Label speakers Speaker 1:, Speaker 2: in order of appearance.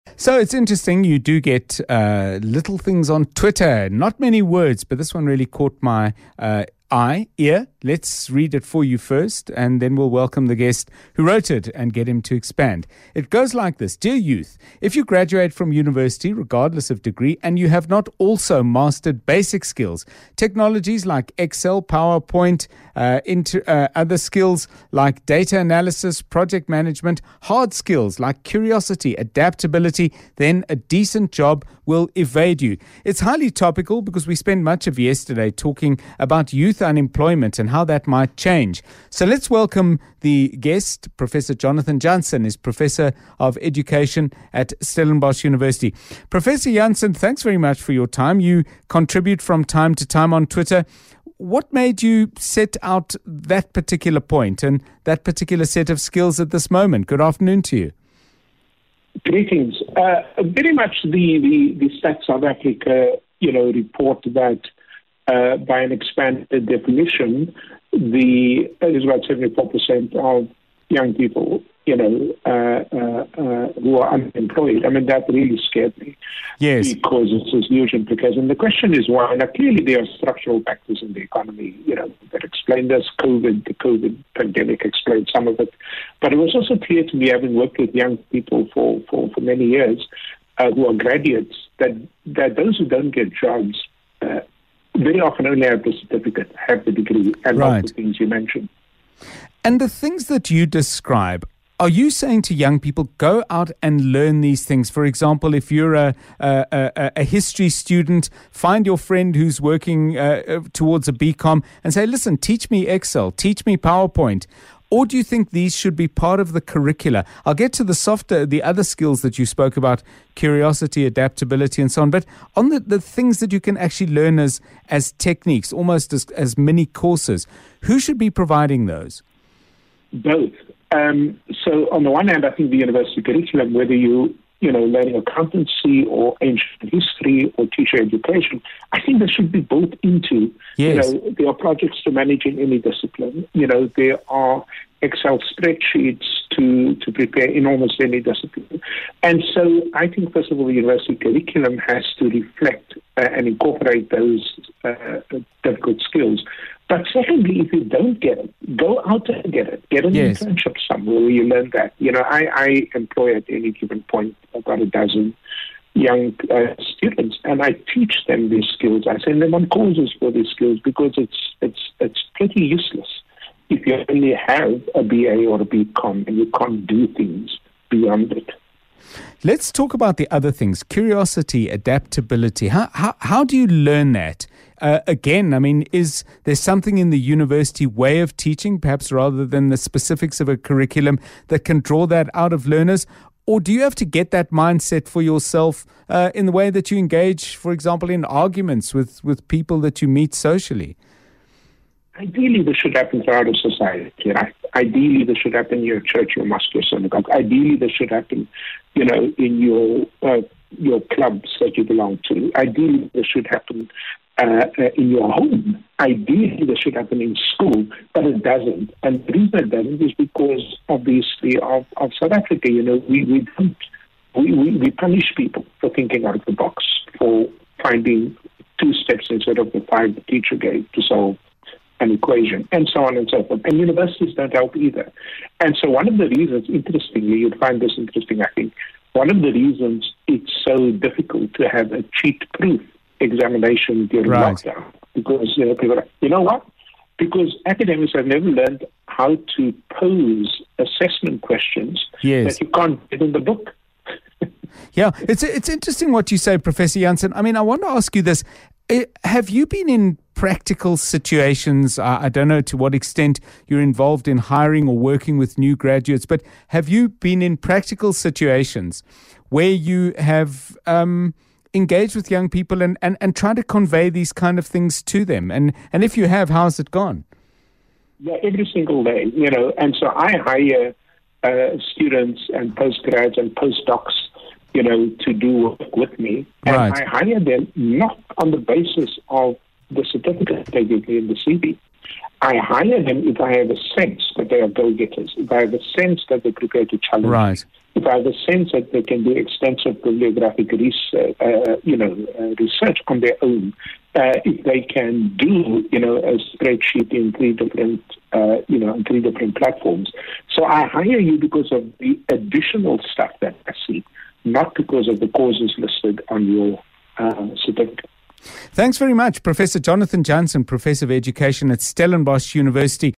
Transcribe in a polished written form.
Speaker 1: So it's interesting. You do get little things on Twitter. Not many words, but this one really caught my ear. Let's read it for you first, and then we'll welcome the guest who wrote it and get him to expand. It goes like this. Dear youth, if you graduate from university, regardless of degree, and you have not also mastered basic skills, technologies like Excel, PowerPoint, other skills like data analysis, project management, hard skills like curiosity, adaptability, then a decent job will evade you. It's highly topical because we spent much of yesterday talking about youth unemployment and how that might change. So let's welcome the guest. Professor Jonathan Jansen is Professor of Education at Stellenbosch University. Professor Jansen, thanks very much for your time. You contribute from time to time on Twitter. What made you set out that particular point and that particular set of skills at this moment? Good afternoon to you.
Speaker 2: Greetings. Very much the Stats South Africa, report that by an expanded definition, it is about 74% of young people, who are unemployed. I mean, that really scared me.
Speaker 1: Yes.
Speaker 2: Because it's this huge implication. The question is why. Now, clearly there are structural factors in the economy, that explain this. The COVID pandemic explained some of it. But it was also clear to me, having worked with young people for many years, who are graduates, that those who don't get jobs very often only have the certificate, have the degree, and not the things you mentioned.
Speaker 1: And the things that you describe, are you saying to young people, go out and learn these things? For example, if you're a history student, find your friend who's working towards a BCom and say, listen, teach me Excel, teach me PowerPoint. Or do you think these should be part of the curricula? I'll get to the other skills that you spoke about, curiosity, adaptability, and so on. But on the things that you can actually learn as techniques, almost as mini courses, who should be providing those?
Speaker 2: Both. So on the one hand, I think the university curriculum, whether learning accountancy or ancient history or teacher education, I think they should be built into,
Speaker 1: yes.
Speaker 2: There are projects to manage in any discipline. There are Excel spreadsheets to prepare in almost any discipline. And so I think, first of all, the university curriculum has to reflect and incorporate those difficult skills. But secondly, if you don't get it, go out and get it. Get an internship somewhere where you learn that. I employ at any given point about a dozen young students, and I teach them these skills. I send them on courses for these skills because it's pretty useless if you only have a BA or a BCom and you can't do things beyond it.
Speaker 1: Let's talk about the other things, curiosity, adaptability. How do you learn that? Again, I mean, is there something in the university way of teaching, perhaps rather than the specifics of a curriculum, that can draw that out of learners? Or do you have to get that mindset for yourself in the way that you engage, for example, in arguments with people that you meet socially?
Speaker 2: Ideally, this should happen throughout a society, right? Ideally, this should happen in your church, your mosque, your synagogue. Ideally, this should happen, in your clubs that you belong to. Ideally, this should happen in your home. Ideally, this should happen in school, but it doesn't. And the reason it doesn't is because, obviously, of South Africa. We punish people for thinking out of the box, for finding 2 steps instead of the 5 the teacher gave to solve an equation, and so on and so forth. And universities don't help either. And so one of the reasons, interestingly, you'd find this interesting, I think, one of the reasons it's so difficult to have a cheat-proof examination during lockdown, because people are, what? Because academics have never learned how to pose assessment questions that you can't get in the book.
Speaker 1: Yeah, it's interesting what you say, Professor Jansen. I mean, I want to ask you this. Have you been in practical situations? I don't know to what extent you're involved in hiring or working with new graduates, but have you been in practical situations where you have engaged with young people and try to convey these kind of things to them? And if you have, how's it gone?
Speaker 2: Yeah, every single day, and so I hire students and postgrads and postdocs, to do work with me. And I hire them not on the basis of the certificate they give me in the CV. I hire them if I have a sense that they are go-getters, if I have a sense that they're prepared to challenge me, if I have a sense that they can do extensive bibliographic research on their own, if they can do, a spreadsheet in three different platforms. So I hire you because of the additional stuff that I see, not because of the courses listed on your certificate.
Speaker 1: Thanks very much, Professor Jonathan Jansen, Professor of Education at Stellenbosch University.